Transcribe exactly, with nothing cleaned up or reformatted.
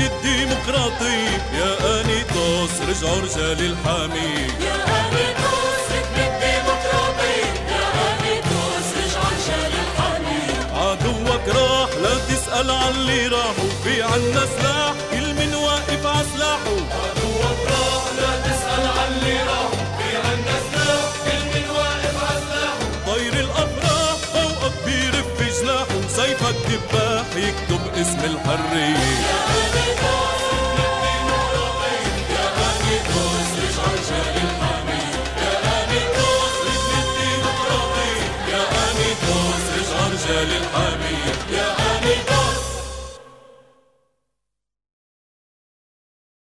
الديمقراطية. يا أنيتوس رجعوا رجال الحامية. يا أنيتوس ركب الديمقراطية. يا أنيتوس رجعوا رجال الحامية. عدوك راح لا تسأل عن اللي راحوا، في عنا سلاح كل من واقف ع سلاحه. عدوك راح لا تسأل عن اللي راحوا، في عنا سلاح كل من واقف ع سلاحه. طير الأفراح فوقك بيرف جناحه، سيفك دباح يكتب اسم الحرية. يا أنيتوس